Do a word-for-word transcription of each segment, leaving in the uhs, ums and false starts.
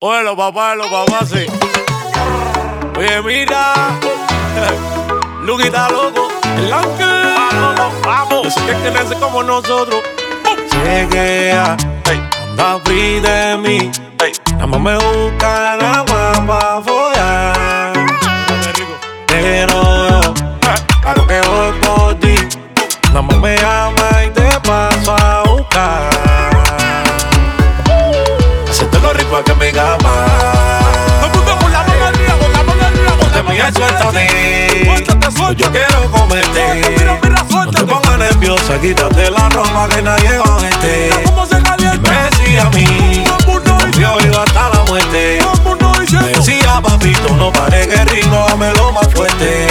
Oye, los papás, los papás, sí. Oye, mira. Luki está loco. El ángel. Vamos. Yo sé que quieren ser como nosotros. Chequea. Hey. Anda free de mí. Hey. Nada más me busca nada más pa' follar. Pero yo, a lo que voy por ti. Nada más me llama y te paso a buscar. Hacerte lo rico a que me cama. Ponte mi y suéltate. Yo quiero comerte. No te pongas nerviosa, quítate la ropa que nadie va a verte. Me decía a mí, confió iba hasta la muerte. Me decía papito, no pare que rico, dámelo más fuerte.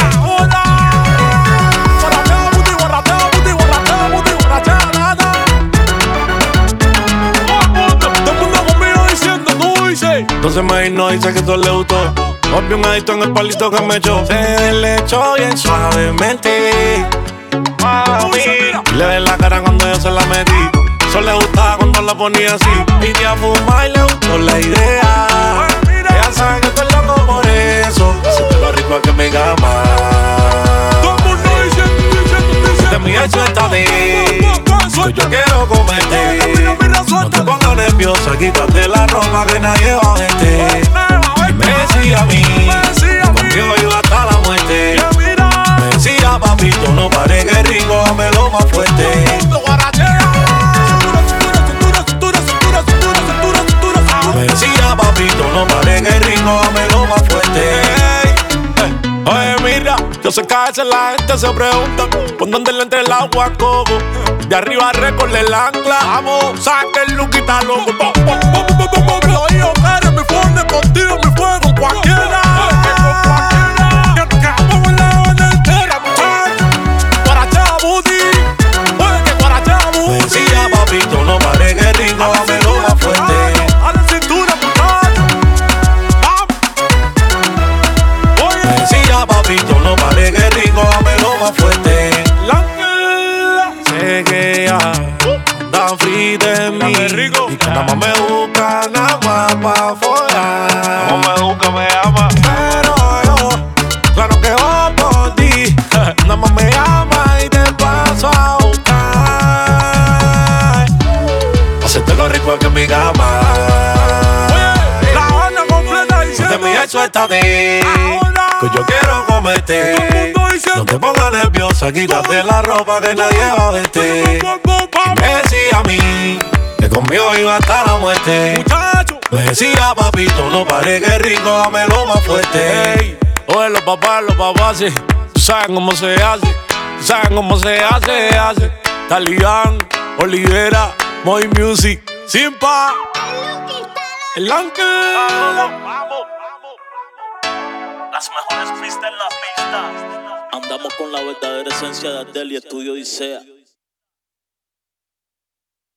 Entonces me no dice que todo le gustó. Obvio un adicto en el palito que me echó. Se le echó bien suavemente. Mami, le ve la cara cuando yo se la metí. Eso le gustaba cuando la ponía así. Vine a fumar y le gustó la idea. Ella sabe que estoy loco por eso. Hacerte lo rico a que me gama. De mi hecho suéltate. Que yo quiero comerte. No te pongas nerviosa, quítate la ropa que nadie va a verte. Me decía a mí, conmigo iba hasta la muerte. Me decía papito, no pare que rico, dámelo más fuerte. Me decía papito, no pare que rico, dámelo más fuerte. Oye mira, yo sé que a veces la gente se pregunta por dónde le entra el agua coco. De arriba récord el ancla. Vamos, saca el look y está loco. Lo digo, eres mi forne contigo, mi fuego, cualquiera. Me decía papito, no pare que rico, dámelo más fuerte. A la cintura, me decía papito, no pare que rico, dámelo más fuerte. Chequea, anda free de mí. Y que nada más me busca, nada más pa' follar. Nada más me busca, me llama. Pero yo, claro que voy por ti. Nada más me llama y te paso a buscar. Hacerte lo rico que en mi cama. Oye, la banda completa diciendo. De mi hecho suéltate. Que yo quiero comerte. No te pongas nerviosa, quítate la ropa que nadie va a verte. Y me decía a mí que conmigo iba hasta la muerte. Me decía papito, no pare que rico, dámelo más fuerte. Hey. Oye, los papás, los papás, sí. Saben cómo se hace, saben cómo se hace, hace. Talibán, Olivera, Moy Music, Simpa, el ángel. Vamos, vamos, vamos. Las mejores pistas en la pista. Andamos con la verdadera esencia de Adele y Estudio Odisea.